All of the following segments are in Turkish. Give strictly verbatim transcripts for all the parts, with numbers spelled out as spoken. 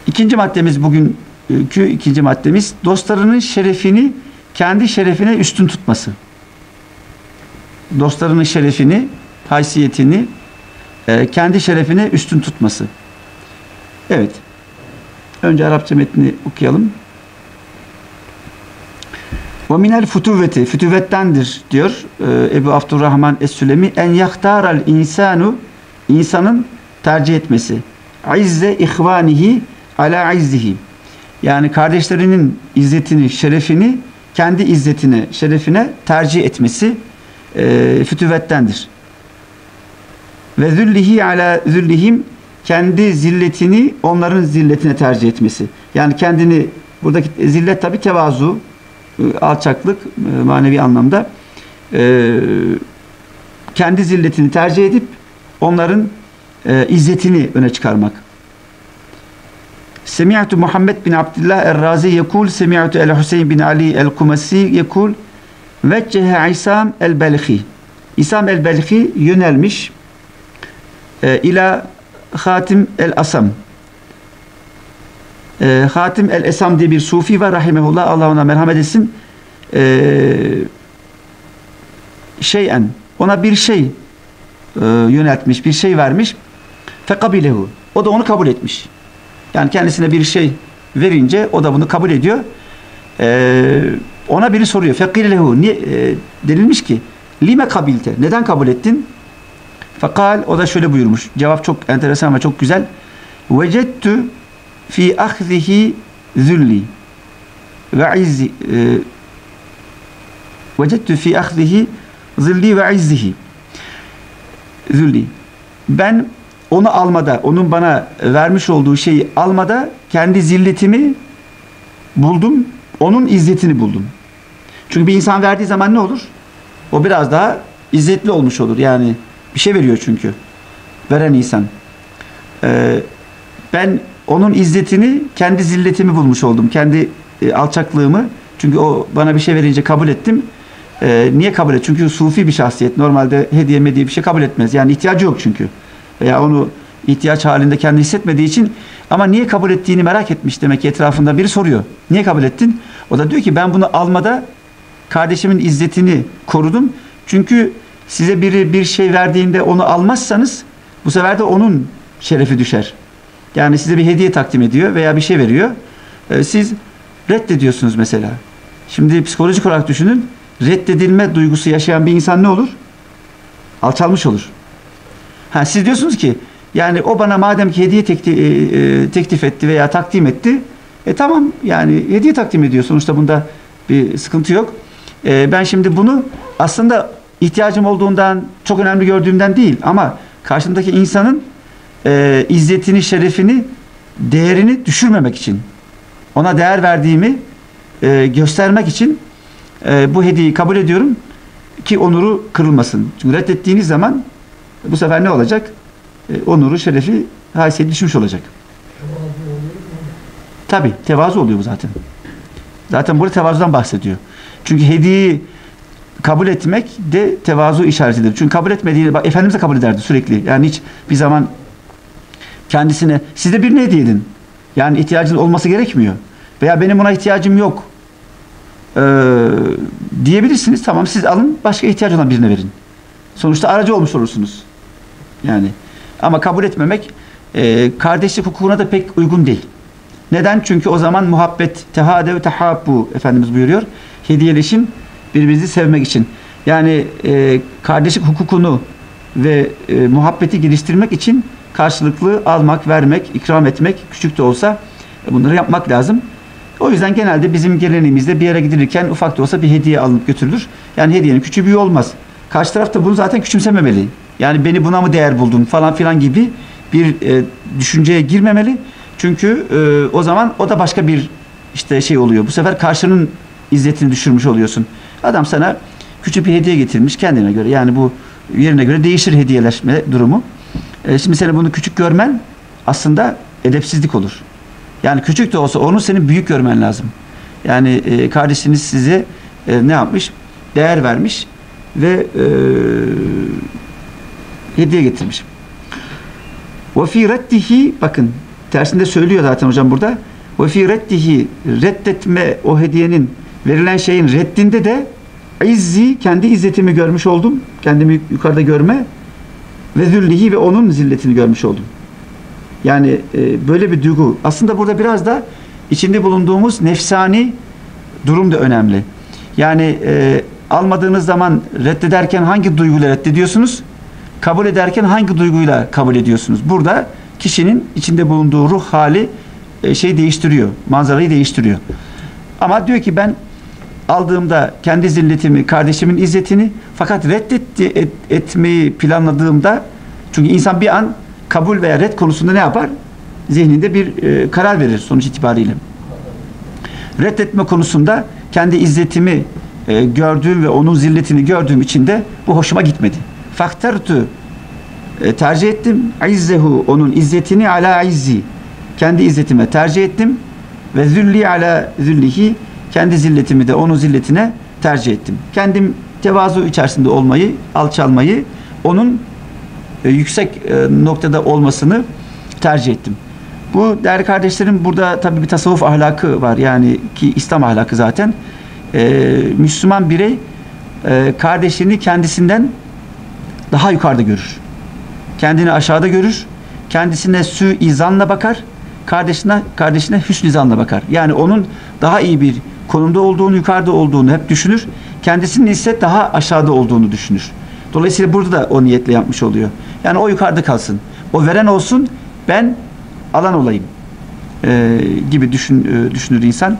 İkinci maddemiz bugünkü ikinci maddemiz dostlarının şerefini kendi şerefine üstün tutması. Dostlarının şerefini, haysiyetini e, kendi şerefine üstün tutması. Evet. Önce Arapça metni okuyalım. Ve minel futuvveti, fütüvvettendir diyor e, Ebu Abdurrahman Es-Sülemi, en yahtaral insanu, insanın tercih etmesi. İzze ihvanihi ala izzihi. Yani kardeşlerinin izzetini, şerefini kendi izzetine, şerefine tercih etmesi e, fütüvvettendir. Ve züllihi ala züllihim, kendi zilletini onların zilletine tercih etmesi. Yani kendini, buradaki zillet tabi tevazu, alçaklık manevi anlamda, e, kendi zilletini tercih edip onların e, izzetini öne çıkarmak. Semi'tu Muhammed bin Abdullah Er-Razi yekul, Semi'tu El-Hüseyin bin Ali El-Kumasi yekul, veccehe İsam El-Belhi. İsam El-Belhi yönelmiş e, ila Hatim El-Asam. E, Hatim El-Esam diye bir sufi var rahimehullah, Allah ona merhamet etsin. E, şeyen, ona bir şey e, yöneltmiş, bir şey vermiş. Fekabilehu. O da onu kabul etmiş. Yani kendisine bir şey verince o da bunu kabul ediyor. E, ona biri soruyor. Fekilehu. Niye e, denilmiş ki? Lime kabilte. Neden kabul ettin? Fekal. O da şöyle buyurmuş. Cevap çok enteresan ve çok güzel. Vecettü fi ahzihi zülli ve izzi vecettü fi ahzihi zilli ve izzihi zülli. Ben onu almada, onun bana vermiş olduğu şeyi almada kendi zilletimi buldum, onun izzetini buldum. Çünkü bir insan verdiği zaman ne olur? O biraz daha izzetli olmuş olur. Yani bir şey veriyor çünkü. Veren insan. Ee, ben onun izzetini, kendi zilletimi bulmuş oldum. Kendi e, alçaklığımı. Çünkü o bana bir şey verince kabul ettim. E, niye kabul et? Çünkü sufi bir şahsiyet. Normalde hediye mediye bir şey kabul etmez. Yani ihtiyacı yok çünkü. Veya onu ihtiyaç halinde kendi hissetmediği için, ama niye kabul ettiğini merak etmiş demek ki, etrafında biri soruyor. Niye kabul ettin? O da diyor ki ben bunu almada kardeşimin izzetini korudum. Çünkü size biri bir şey verdiğinde onu almazsanız bu sefer de onun şerefi düşer. Yani size bir hediye takdim ediyor veya bir şey veriyor. Ee, siz reddediyorsunuz mesela. Şimdi psikolojik olarak düşünün. Reddedilme duygusu yaşayan bir insan ne olur? Alçalmış olur. Ha, siz diyorsunuz ki yani o bana madem ki hediye teklif, e, teklif etti veya takdim etti, e tamam, yani hediye takdim ediyor. Sonuçta bunda bir sıkıntı yok. E, ben şimdi bunu aslında ihtiyacım olduğundan, çok önemli gördüğümden değil, ama karşımdaki insanın e, izzetini, şerefini, değerini düşürmemek için, ona değer verdiğimi e, göstermek için e, bu hediyeyi kabul ediyorum ki onuru kırılmasın. Çünkü reddettiğiniz zaman bu sefer ne olacak? E, onuru, şerefi, haysiyeti düşmüş olacak. Tabi tevazu oluyor bu zaten. Zaten burada tevazudan bahsediyor. Çünkü hediyeyi kabul etmek de tevazu işaretidir. Çünkü kabul etmediğini, bak Efendimiz de kabul ederdi sürekli. Yani hiç bir zaman kendisine siz de birine hediye edin. Yani ihtiyacın olması gerekmiyor. Veya benim buna ihtiyacım yok ee, diyebilirsiniz. Tamam, siz alın, başka ihtiyacı olan birine verin. Sonuçta aracı olmuş olursunuz. Yani ama kabul etmemek e, kardeşlik hukukuna da pek uygun değil. Neden? Çünkü o zaman muhabbet, tehade ve tehabbu, Efendimiz buyuruyor. Hediyeleşin, birbirinizi sevmek için. Yani e, kardeşlik hukukunu ve e, muhabbeti geliştirmek için karşılıklı almak, vermek, ikram etmek, küçük de olsa e, bunları yapmak lazım. O yüzden genelde bizim geleneğimizde bir yere gidilirken ufak da olsa bir hediye alınıp götürülür. Yani hediyenin küçüğü büyüğü olmaz. Karşı taraf da bunu zaten küçümsememeli. Yani beni buna mı değer buldun falan filan gibi bir e, düşünceye girmemeli. Çünkü e, o zaman o da başka bir işte şey oluyor. Bu sefer karşının izzetini düşürmüş oluyorsun. Adam sana küçük bir hediye getirmiş kendine göre. Yani bu yerine göre değişir hediyeleşme durumu. E, şimdi seni bunu küçük görmen aslında edepsizlik olur. Yani küçük de olsa onu senin büyük görmen lazım. Yani e, kardeşiniz size e, ne yapmış? Değer vermiş ve e, hediye getirmiş. Ve fi reddihi, bakın tersinde söylüyor zaten hocam burada. Ve fi reddihi, reddetme o hediyenin, verilen şeyin reddinde de izzi, kendi izzetimi görmüş oldum. Kendimi yukarıda görme. Ve züllihi, ve onun zilletini görmüş oldum. Yani e, böyle bir duygu. Aslında burada biraz da içinde bulunduğumuz nefsani durum da önemli. Yani e, almadığınız zaman reddederken hangi duyguyla reddediyorsunuz? Kabul ederken hangi duyguyla kabul ediyorsunuz? Burada kişinin içinde bulunduğu ruh hali e, şey değiştiriyor. Manzarayı değiştiriyor. Ama diyor ki ben aldığımda kendi zilletimi, kardeşimin izzetini, fakat reddetti et, etmeyi planladığımda, çünkü insan bir an kabul veya red konusunda ne yapar? Zihninde bir e, karar verir sonuç itibariyle. Reddetme konusunda kendi izzetimi e, gördüğüm ve onun zilletini gördüğüm için de bu hoşuma gitmedi. Faktartu, e, tercih ettim. İzzehu, onun izzetini ala izzi, kendi izzetime tercih ettim. Ve zülli ala züllihi, kendi zilletimi de onun zilletine tercih ettim. Kendim tevazu içerisinde olmayı, alçalmayı, onun e, yüksek e, noktada olmasını tercih ettim. Bu değerli kardeşlerim, burada tabii bir tasavvuf ahlakı var. Yani ki İslam ahlakı zaten. E, Müslüman birey e, kardeşini kendisinden daha yukarıda görür. Kendini aşağıda görür. Kendisine sü-izanla bakar. Kardeşine, kardeşine hüsnü-izanla bakar. Yani onun daha iyi bir konumda olduğunu, yukarıda olduğunu hep düşünür. Kendisinin ise daha aşağıda olduğunu düşünür. Dolayısıyla burada da o niyetle yapmış oluyor. Yani o yukarıda kalsın. O veren olsun, ben alan olayım ee, gibi düşün, e, düşünür insan.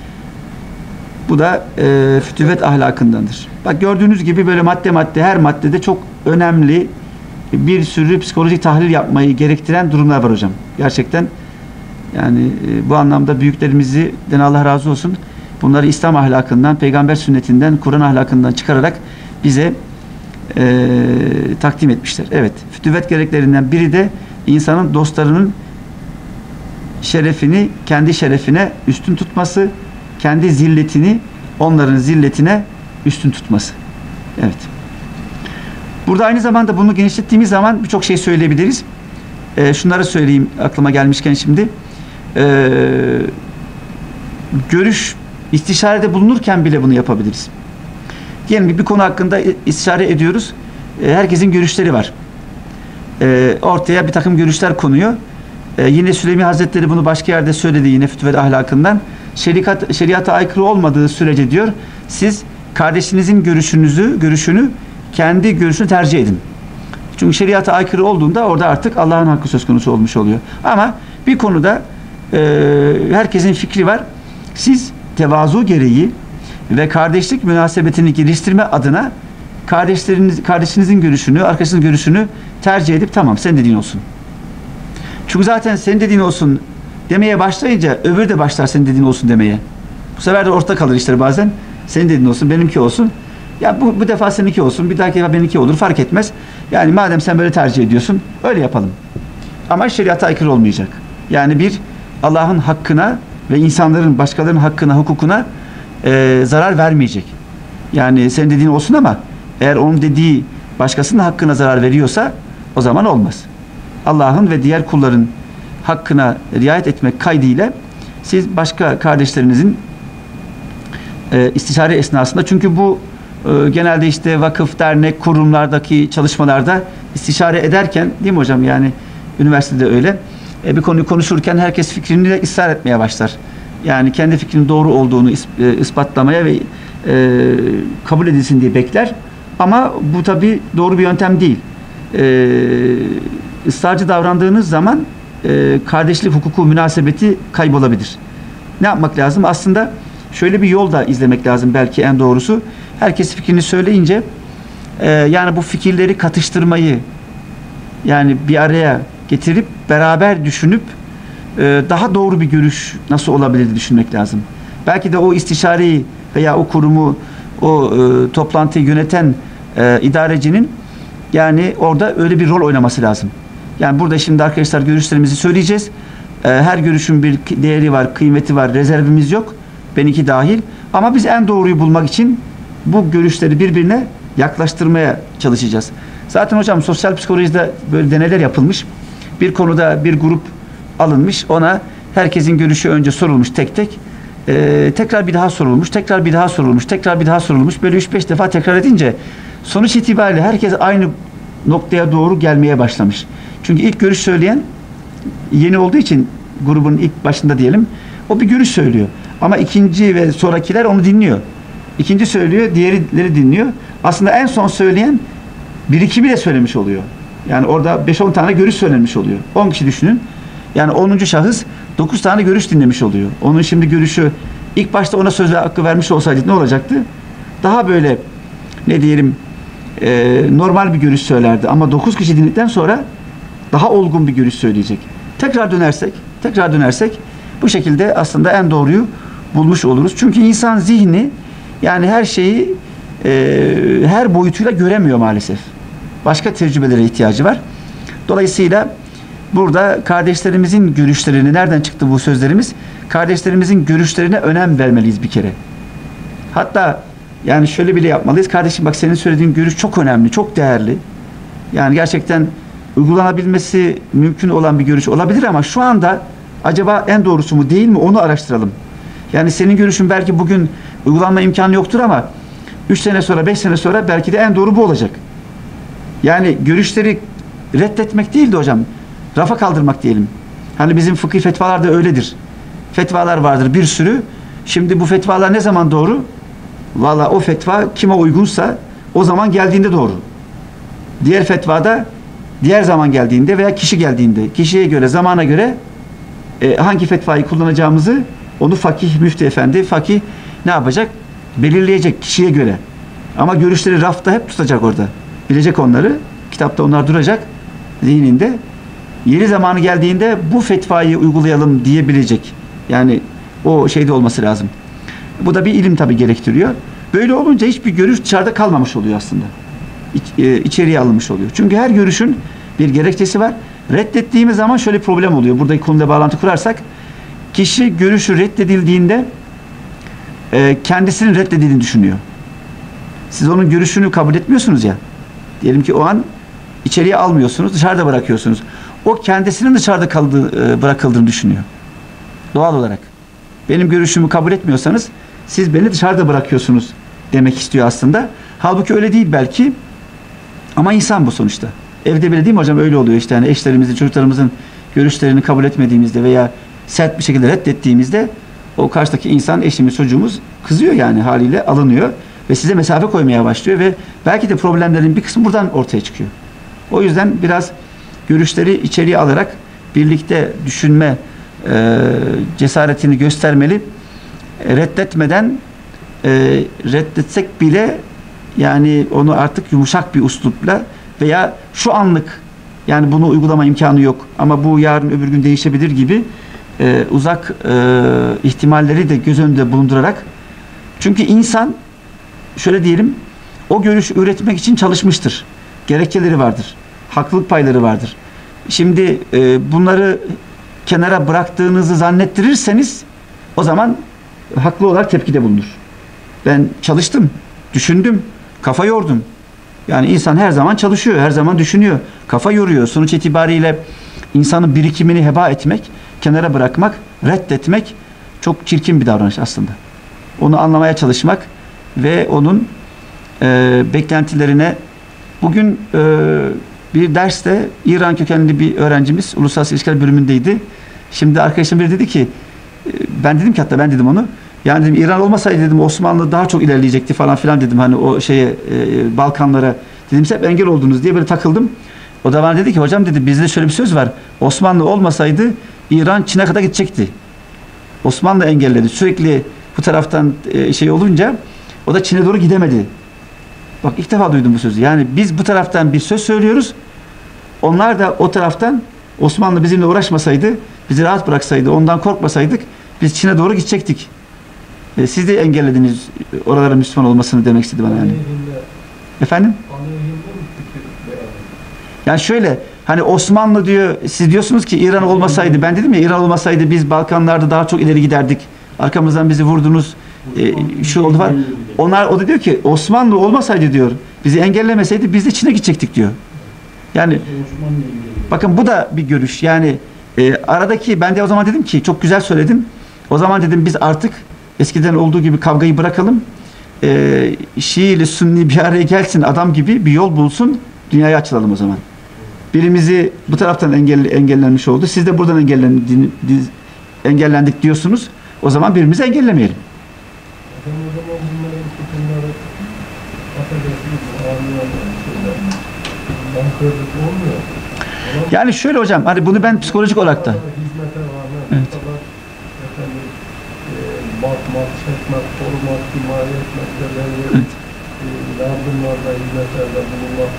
Bu da e, fütüvet ahlakındandır. Bak gördüğünüz gibi böyle madde madde, her maddede çok önemli bir sürü psikolojik tahlil yapmayı gerektiren durumlar var hocam. Gerçekten yani e, bu anlamda büyüklerimizden Allah razı olsun, bunları İslam ahlakından, peygamber sünnetinden, Kur'an ahlakından çıkararak bize e, takdim etmişler. Evet, fütüvet gereklerinden biri de insanın dostlarının şerefini kendi şerefine üstün tutması, kendi zilletini onların zilletine üstün tutması. Evet. Burada aynı zamanda bunu genişlettiğimiz zaman birçok şey söyleyebiliriz. E, şunları söyleyeyim aklıma gelmişken şimdi. E, görüş, istişarede bulunurken bile bunu yapabiliriz. Diyelim ki bir konu hakkında istişare ediyoruz. E, herkesin görüşleri var. E, ortaya bir takım görüşler konuyor. E, yine Süleymi Hazretleri bunu başka yerde söyledi, yine fütüvet ahlakından. Şeriat, şeriata aykırı olmadığı sürece diyor, siz kardeşinizin görüşünüzü, görüşünü kendi görüşünü tercih edin. Çünkü şeriata aykırı olduğunda orada artık Allah'ın hakkı söz konusu olmuş oluyor. Ama bir konuda e, herkesin fikri var. Siz tevazu gereği ve kardeşlik münasebetini geliştirme adına kardeşleriniz, kardeşinizin görüşünü, arkadaşınızın görüşünü tercih edip tamam senin dediğin olsun. Çünkü zaten senin dediğin olsun demeye başlayınca öbürü de başlar senin dediğin olsun demeye. Bu sefer de ortada kalır işler bazen. Senin dediğin olsun, benimki olsun. Ya bu, bu defa seninki olsun, bir dahaki defa benimki olur, fark etmez. Yani madem sen böyle tercih ediyorsun, öyle yapalım. Ama şeriata aykırı olmayacak. Yani bir Allah'ın hakkına ve insanların, başkalarının hakkına, hukukuna e, zarar vermeyecek. Yani senin dediğin olsun ama eğer onun dediği başkasının hakkına zarar veriyorsa o zaman olmaz. Allah'ın ve diğer kulların hakkına riayet etmek kaydıyla siz başka kardeşlerinizin e, istişare esnasında, çünkü bu e, genelde işte vakıf, dernek, kurumlardaki çalışmalarda istişare ederken, değil mi hocam, yani üniversitede öyle e, bir konuyu konuşurken herkes fikrini de ısrar etmeye başlar. Yani kendi fikrinin doğru olduğunu is, e, ispatlamaya ve e, kabul edilsin diye bekler. Ama bu tabii doğru bir yöntem değil. E, ısrarcı davrandığınız zaman e, kardeşlik hukuku münasebeti kaybolabilir. Ne yapmak lazım? Aslında şöyle bir yol da izlemek lazım, belki en doğrusu. Herkes fikrini söyleyince e, yani bu fikirleri katıştırmayı, yani bir araya getirip beraber düşünüp e, daha doğru bir görüş nasıl olabilir düşünmek lazım. Belki de o istişareyi veya o kurumu, o e, toplantıyı yöneten e, idarecinin yani orada öyle bir rol oynaması lazım. Yani burada şimdi arkadaşlar görüşlerimizi söyleyeceğiz. E, her görüşün bir değeri var, kıymeti var, rezervimiz yok. Benimki dahil. Ama biz en doğruyu bulmak için bu görüşleri birbirine yaklaştırmaya çalışacağız. Zaten hocam sosyal psikolojide böyle deneyler yapılmış. Bir konuda bir grup alınmış. Ona herkesin görüşü önce sorulmuş tek tek. Ee, tekrar bir daha sorulmuş, tekrar bir daha sorulmuş, tekrar bir daha sorulmuş. Böyle üç beş defa tekrar edince sonuç itibariyle herkes aynı noktaya doğru gelmeye başlamış. Çünkü ilk görüş söyleyen yeni olduğu için grubun ilk başında diyelim o bir görüş söylüyor. Ama ikinci ve sonrakiler onu dinliyor. İkinci söylüyor, diğerleri dinliyor. Aslında en son söyleyen birikimi de söylemiş oluyor. Yani orada beş on tane görüş söylenmiş oluyor. on kişi düşünün. Yani onuncu şahıs dokuz tane görüş dinlemiş oluyor. Onun şimdi görüşü ilk başta ona söz hakkı vermiş olsaydı ne olacaktı? Daha böyle ne diyelim e, normal bir görüş söylerdi. Ama dokuz kişi dinledikten sonra daha olgun bir görüş söyleyecek. Tekrar dönersek, tekrar dönersek bu şekilde aslında en doğruyu bulmuş oluruz. Çünkü insan zihni yani her şeyi e, her boyutuyla göremiyor maalesef. Başka tecrübelere ihtiyacı var. Dolayısıyla burada kardeşlerimizin görüşlerini, nereden çıktı bu sözlerimiz? Kardeşlerimizin görüşlerine önem vermeliyiz bir kere. Hatta yani şöyle bile yapmalıyız. Kardeşim bak senin söylediğin görüş çok önemli, çok değerli. Yani gerçekten uygulanabilmesi mümkün olan bir görüş olabilir ama şu anda acaba en doğrusu mu değil mi onu araştıralım. Yani senin görüşün belki bugün uygulanma imkanı yoktur ama üç sene sonra, beş sene sonra belki de en doğru bu olacak. Yani görüşleri reddetmek değil de hocam, rafa kaldırmak diyelim. Hani bizim fıkhi fetvalarda öyledir. Fetvalar vardır bir sürü. Şimdi bu fetvalar ne zaman doğru? Valla o fetva kime uygunsa o zaman geldiğinde doğru. Diğer fetvada diğer zaman geldiğinde veya kişi geldiğinde, kişiye göre, zamana göre e, hangi fetvayı kullanacağımızı onu fakih, müftü efendi, fakih ne yapacak? Belirleyecek kişiye göre. Ama görüşleri rafta hep tutacak orada. Bilecek onları. Kitapta onlar duracak zihninde. Yeri zamanı geldiğinde bu fetvayı uygulayalım diyebilecek. Yani o şeyde olması lazım. Bu da bir ilim tabii gerektiriyor. Böyle olunca hiçbir görüş dışarıda kalmamış oluyor aslında. İç, e, içeriye alınmış oluyor. Çünkü her görüşün bir gerekçesi var. Reddettiğimiz zaman şöyle bir problem oluyor. Buradaki konuyla bağlantı kurarsak kişi görüşü reddedildiğinde e, kendisinin reddedildiğini düşünüyor. Siz onun görüşünü kabul etmiyorsunuz ya. Diyelim ki o an içeriye almıyorsunuz, dışarıda bırakıyorsunuz. O kendisinin dışarıda kaldığı, e, bırakıldığını düşünüyor. Doğal olarak. Benim görüşümü kabul etmiyorsanız siz beni dışarıda bırakıyorsunuz demek istiyor aslında. Halbuki öyle değil belki. Ama insan bu sonuçta. Evde bile değil mi hocam öyle oluyor işte. Yani eşlerimizin, çocuklarımızın görüşlerini kabul etmediğimizde veya sert bir şekilde reddettiğimizde o karşıdaki insan, eşimiz, çocuğumuz kızıyor yani haliyle alınıyor ve size mesafe koymaya başlıyor ve belki de problemlerin bir kısmı buradan ortaya çıkıyor. O yüzden biraz görüşleri içeriye alarak birlikte düşünme e, cesaretini göstermeli. E, reddetmeden e, reddetsek bile yani onu artık yumuşak bir üslupla veya şu anlık yani bunu uygulama imkanı yok ama bu yarın öbür gün değişebilir gibi e, uzak e, ihtimalleri de göz önünde bulundurarak çünkü insan şöyle diyelim o görüşü üretmek için çalışmıştır. Gerekçeleri vardır. Haklılık payları vardır. Şimdi e, bunları kenara bıraktığınızı zannettirirseniz o zaman haklı olarak tepkide bulunur. Ben çalıştım, düşündüm, kafa yordum. Yani insan her zaman çalışıyor, her zaman düşünüyor. Kafa yoruyor. Sonuç itibariyle insanın birikimini heba etmek, kenara bırakmak, reddetmek çok çirkin bir davranış aslında. Onu anlamaya çalışmak ve onun e, beklentilerine bugün e, bir derste İran kökenli bir öğrencimiz Uluslararası İlişkiler bölümündeydi. Şimdi arkadaşım biri dedi ki e, ben dedim ki hatta ben dedim onu yani dedim İran olmasaydı dedim Osmanlı daha çok ilerleyecekti falan filan dedim hani o şeye e, Balkanlara dedim siz hep engel oldunuz diye böyle takıldım. O da bana dedi ki hocam dedi bizde şöyle bir söz var. Osmanlı olmasaydı İran Çin'e kadar gidecekti. Osmanlı engelledi. Sürekli bu taraftan e, şey olunca o da Çin'e doğru gidemedi. Bak ilk defa duydum bu sözü. Yani biz bu taraftan bir söz söylüyoruz. Onlar da o taraftan Osmanlı bizimle uğraşmasaydı, bizi rahat bıraksaydı, ondan korkmasaydık biz Çin'e doğru gidecektik. E, siz de engellediniz oralara Müslüman olmasını demek istedi bana yani. Efendim? Yani şöyle hani Osmanlı diyor siz diyorsunuz ki İran olmasaydı ben dedim ya İran olmasaydı biz Balkanlarda daha çok ileri giderdik. Arkamızdan bizi vurdunuz. E, şu oldu var. Onlar o da diyor ki Osmanlı olmasaydı diyor bizi engellemeseydi biz de Çin'e gidecektik diyor. Yani bakın bu da bir görüş. Yani E, aradaki ben de o zaman dedim ki çok güzel söyledin. O zaman dedim biz artık eskiden olduğu gibi kavgayı bırakalım. E, Şii ile Sünni bir araya gelsin, adam gibi bir yol bulsun, dünyaya açılalım o zaman. Birimizi bu taraftan engel, engellenmiş oldu. Siz de buradan engellendik, engellendik diyorsunuz. O zaman birbirimizi engellemeyelim. Yani şöyle hocam, hani bunu ben psikolojik olarak da evet. Bakmak, çekmek, korumak, himaye etmek, evet. Yardımlarda, hizmetlerde bulunmak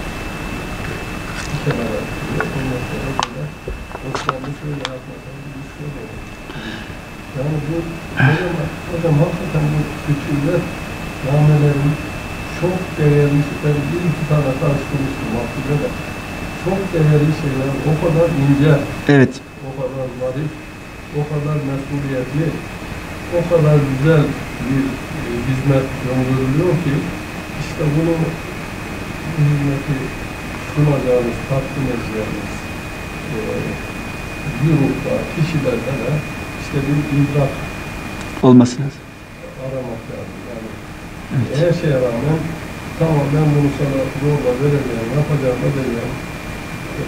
bir kenara atıyor. Ondan sonra böyle Osmanlı şöyle yapmadan bir şey olur. Yani bu, hocam, hocam hakikaten bu küçükler namelerin çok değerli şeyler, bir iki tane karıştırmıştım aklımda da. Çok değerli şeyler, o kadar ince, evet. o kadar zarif, o kadar mesuliyetli, o kadar güzel bir e, hizmet gönderiliyor ki işte bunu hizmeti sunacağımız, takdim edeceğimiz e, bir ruhta, kişilerde de işte bir idrak olması lazım. Aramak lazım. Yani evet. Her şeye rağmen tamam ben bunu sana zorla vereceğim, yapacağım, edeceğim. E,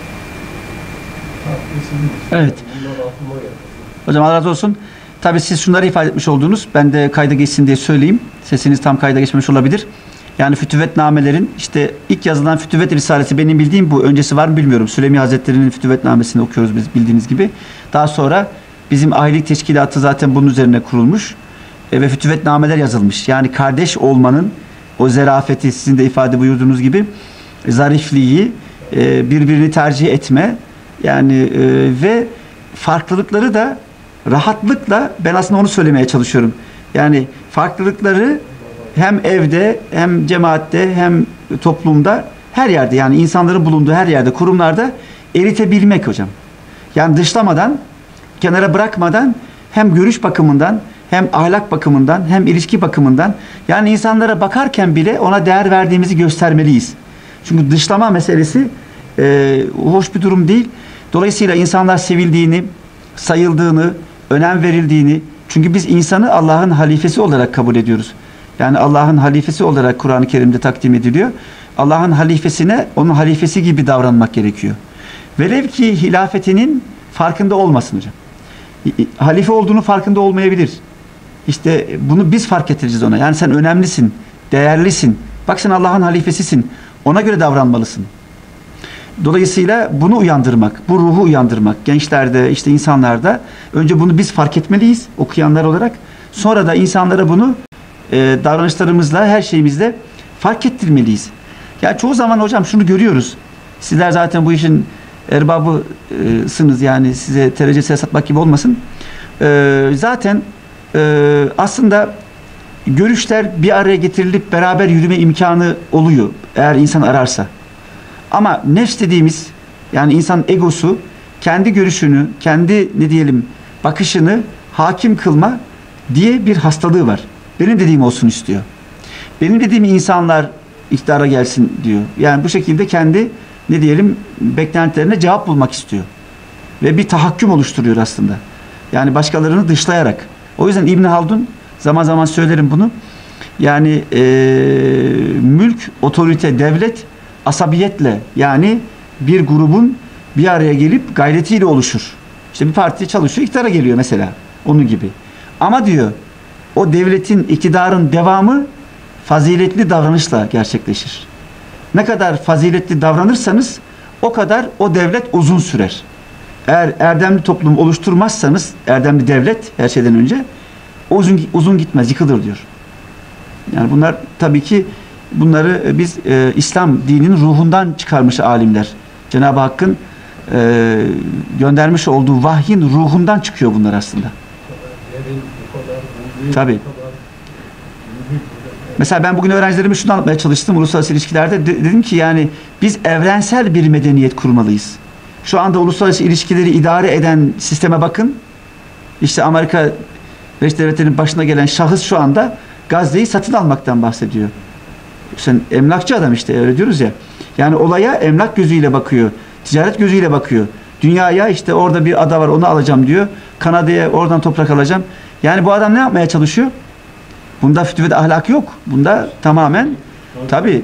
takdisizlik. Evet. Bunlar aklıma geldi. Hocam Allah razı olsun. Tabii siz şunları ifade etmiş oldunuz. Ben de kayda geçsin diye söyleyeyim. Sesiniz tam kayda geçmemiş olabilir. Yani fütüvvetnamelerin işte ilk yazılan Fütüvvet Risalesi benim bildiğim bu. Öncesi var mı bilmiyorum. Süleymi Hazretleri'nin Fütüvvetnamesini okuyoruz biz bildiğiniz gibi. Daha sonra bizim ahilik teşkilatı zaten bunun üzerine kurulmuş. E, ve fütüvvetnameler yazılmış. Yani kardeş olmanın o zerafeti sizin de ifade buyurduğunuz gibi zarifliği, e, birbirini tercih etme yani e, ve farklılıkları da rahatlıkla ben aslında onu söylemeye çalışıyorum. Yani farklılıkları hem evde hem cemaatte hem toplumda her yerde yani insanların bulunduğu her yerde kurumlarda eritebilmek hocam. Yani dışlamadan kenara bırakmadan hem görüş bakımından hem ahlak bakımından hem ilişki bakımından yani insanlara bakarken bile ona değer verdiğimizi göstermeliyiz. Çünkü dışlama meselesi e, hoş bir durum değil. Dolayısıyla insanlar sevildiğini, sayıldığını, önem verildiğini çünkü biz insanı Allah'ın halifesi olarak kabul ediyoruz. Yani Allah'ın halifesi olarak Kur'an-ı Kerim'de takdim ediliyor. Allah'ın halifesine onun halifesi gibi davranmak gerekiyor. Velev ki hilafetinin farkında olmasın hocam. Halife olduğunu farkında olmayabilir. İşte bunu biz fark ettireceğiz ona. Yani sen önemlisin, değerlisin. Bak sen Allah'ın halifesisin. Ona göre davranmalısın. Dolayısıyla bunu uyandırmak, bu ruhu uyandırmak gençlerde, işte insanlarda önce bunu biz fark etmeliyiz okuyanlar olarak. Sonra da insanlara bunu e, davranışlarımızla, her şeyimizle fark ettirmeliyiz. Ya çoğu zaman hocam şunu görüyoruz. Sizler zaten bu işin erbabısınız yani size terecesiye satmak gibi olmasın. E, zaten e, aslında görüşler bir araya getirilip beraber yürüme imkanı oluyor eğer insan ararsa. Ama nefs dediğimiz yani insanın egosu kendi görüşünü, kendi ne diyelim bakışını hakim kılma diye bir hastalığı var. Benim dediğim olsun istiyor. Benim dediğim insanlar iktidara gelsin diyor. Yani bu şekilde kendi ne diyelim beklentilerine cevap bulmak istiyor. Ve bir tahakküm oluşturuyor aslında. Yani başkalarını dışlayarak. O yüzden İbn Haldun zaman zaman söylerim bunu. Yani ee, mülk, otorite, devlet asabiyetle yani bir grubun bir araya gelip gayretiyle oluşur. İşte bir parti çalışıyor, iktidara geliyor mesela. Onun gibi. Ama diyor o devletin, iktidarın devamı faziletli davranışla gerçekleşir. Ne kadar faziletli davranırsanız o kadar o devlet uzun sürer. Eğer erdemli toplum oluşturmazsanız, erdemli devlet her şeyden önce uzun, uzun gitmez, yıkılır diyor. Yani bunlar tabii ki bunları biz e, İslam dininin ruhundan çıkarmış alimler. Cenab-ı Hakk'ın e, göndermiş olduğu vahyin ruhundan çıkıyor bunlar aslında. Tabii. Mesela ben bugün öğrencilerime şunu anlatmaya çalıştım uluslararası ilişkilerde. De, dedim ki yani biz evrensel bir medeniyet kurmalıyız. Şu anda uluslararası ilişkileri idare eden sisteme bakın. İşte Amerika Birleşik Devletleri'nin başına gelen şahıs şu anda Gazze'yi satın almaktan bahsediyor. Sen emlakçı adam işte öyle diyoruz ya. Yani olaya emlak gözüyle bakıyor. Ticaret gözüyle bakıyor. Dünyaya işte orada bir ada var onu alacağım diyor. Kanada'ya oradan toprak alacağım. Yani bu adam ne yapmaya çalışıyor? Bunda fütüvet ahlak yok. Bunda tamamen tabii.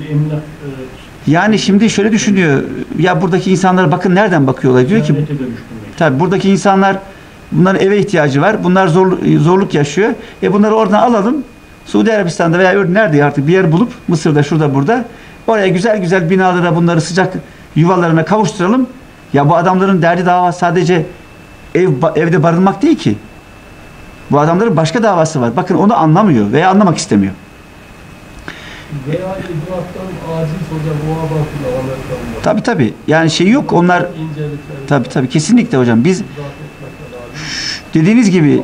Yani şimdi şöyle düşünüyor. Ya buradaki insanlar bakın nereden bakıyorlar. Diyor ki tabii buradaki insanlar bunların eve ihtiyacı var. Bunlar zor, zorluk yaşıyor. E bunları oradan alalım. Suudi Arabistan'da veya nerede artık bir yer bulup Mısır'da şurada burada oraya güzel güzel binalara bunları sıcak yuvalarına kavuşturalım. Ya bu adamların derdi dava sadece ev evde barınmak değil ki. Bu adamların başka davası var. Bakın onu anlamıyor veya anlamak istemiyor. Veya icraattan aciz hocam o abartılı Amerika'nda. Tabii tabii. Yani şey yok. Onlar tabii tabii kesinlikle hocam. Biz dediğiniz gibi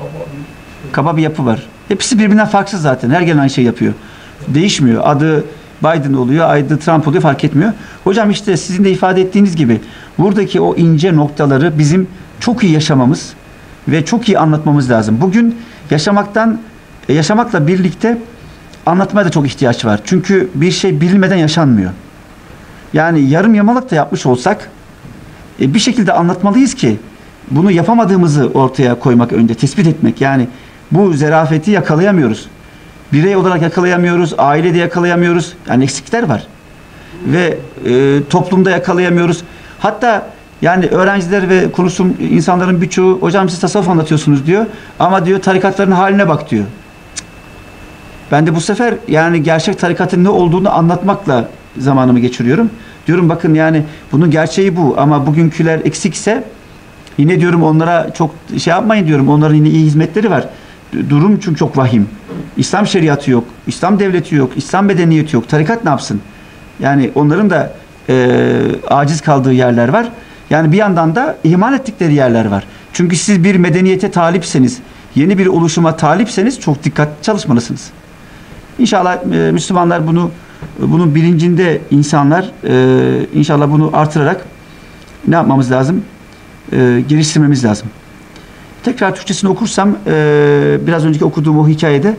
kaba bir yapı var. Hepsi birbirinden farksız zaten. Her gelen aynı şey yapıyor. Değişmiyor. Adı Biden oluyor, adı Trump oluyor fark etmiyor. Hocam işte sizin de ifade ettiğiniz gibi buradaki o ince noktaları bizim çok iyi yaşamamız ve çok iyi anlatmamız lazım. Bugün yaşamaktan yaşamakla birlikte anlatmaya da çok ihtiyaç var. Çünkü bir şey bilinmeden yaşanmıyor. Yani yarım yamalak da yapmış olsak e, bir şekilde anlatmalıyız ki bunu yapamadığımızı ortaya koymak önce, tespit etmek. Yani bu zerafeti yakalayamıyoruz. Birey olarak yakalayamıyoruz, ailede yakalayamıyoruz. Yani eksikler var. Ve e, toplumda yakalayamıyoruz. Hatta yani öğrenciler ve konuşum insanların birçoğu hocam siz tasavvuf anlatıyorsunuz diyor. Ama diyor tarikatların haline bak diyor. Cık. Ben de bu sefer yani gerçek tarikatın ne olduğunu anlatmakla zamanımı geçiriyorum. Diyorum bakın yani bunun gerçeği bu ama bugünküler eksikse yine diyorum onlara çok şey yapmayın diyorum. Onların yine iyi hizmetleri var. Durum çünkü çok vahim. İslam şeriatı yok, İslam devleti yok, İslam medeniyeti yok. Tarikat ne yapsın? Yani onların da e, aciz kaldığı yerler var. Yani bir yandan da ihmal ettikleri yerler var. Çünkü siz bir medeniyete talipseniz, yeni bir oluşuma talipseniz çok dikkatli çalışmalısınız. İnşallah e, Müslümanlar bunu bunun bilincinde insanlar e, inşallah bunu artırarak ne yapmamız lazım? E, geliştirmemiz lazım. Tekrar Türkçesini okursam e, biraz önceki okuduğum o hikayede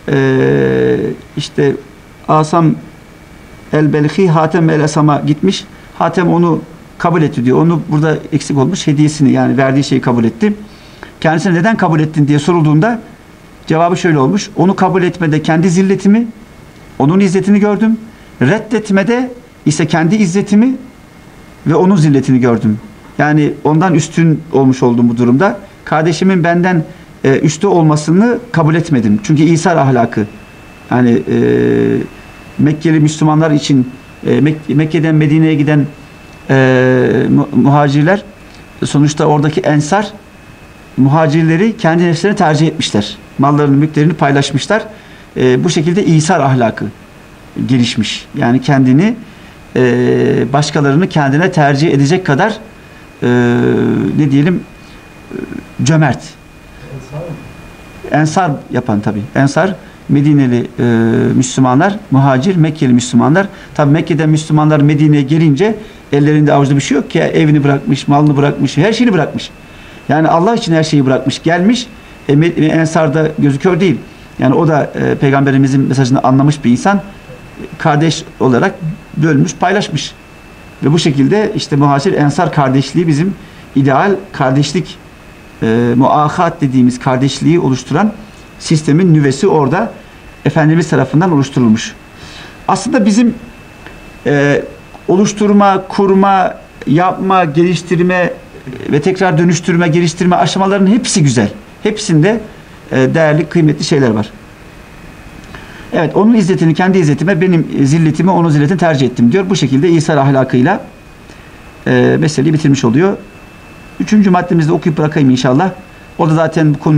e, işte Asam el-Belhi Hatem el-Esam'a gitmiş. Hatem onu kabul etti diyor. Onu burada eksik olmuş. Hediyesini yani verdiği şeyi kabul etti. Kendisine neden kabul ettin diye sorulduğunda cevabı şöyle olmuş. Onu kabul etmede kendi zilletimi, onun izzetini gördüm. Reddetmede ise kendi izzetimi ve onun zilletini gördüm. Yani ondan üstün olmuş oldum bu durumda. Kardeşimin benden e, üstü olmasını kabul etmedim. Çünkü İsar ahlakı. Yani e, Mekkeli Müslümanlar için e, Mek Mekke'den Medine'ye giden e, muhacirler sonuçta oradaki ensar muhacirleri kendi nefslerine tercih etmişler. Mallarını, mülklerini paylaşmışlar. E, bu şekilde İsar ahlakı gelişmiş. Yani kendini e, başkalarını kendine tercih edecek kadar e, ne diyelim cömert. Ensar, Ensar yapan tabi. Ensar Medineli e, Müslümanlar, muhacir, Mekkeli Müslümanlar. Tabi Mekke'den Müslümanlar Medine'ye gelince ellerinde avuçta bir şey yok ki. Evini bırakmış, malını bırakmış, her şeyini bırakmış. Yani Allah için her şeyi bırakmış. Gelmiş, e, Ensar'da gözü kör değil. Yani o da e, Peygamberimizin mesajını anlamış bir insan. Kardeş olarak bölmüş, paylaşmış. Ve bu şekilde işte muhacir Ensar kardeşliği bizim ideal kardeşlik e, muahat dediğimiz kardeşliği oluşturan sistemin nüvesi orada Efendimiz tarafından oluşturulmuş. Aslında bizim e, oluşturma, kurma, yapma, geliştirme ve tekrar dönüştürme, geliştirme aşamalarının hepsi güzel. Hepsinde e, değerli, kıymetli şeyler var. Evet, onun izzetini kendi izzetime, benim zilletimi onun zilletini tercih ettim diyor. Bu şekilde İsa ahlakıyla e, meseleyi bitirmiş oluyor. Üçüncü maddemizde okuyup bırakayım inşallah. O da zaten bu konu